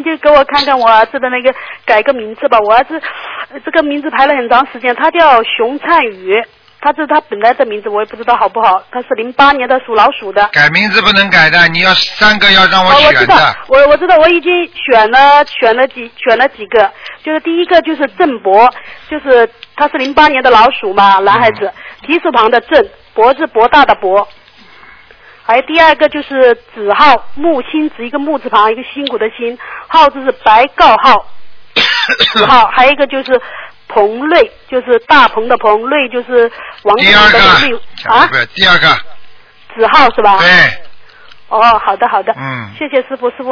您就给我看看我儿子的那个改个名字吧。我儿子这个名字排了很长时间，他叫熊灿宇。他这是他本来的名字，我也不知道好不好。他是08年的，属老鼠的。 改名字不能改的，你要3个要让我选的。 我知道，我已经选了几个，就是第一个就是郑博，就是他是08年的老鼠嘛，男孩子，提手旁的郑，博是博大的博。还有第二个就是子浩，木星子一个木字旁一个辛苦的辛，浩字是白告浩，子浩。还有一个就是彭瑞，就是大鹏的鹏，瑞就是王字旁的瑞啊。 第二个。 子浩是吧？ 对。 哦，好的，谢谢师傅。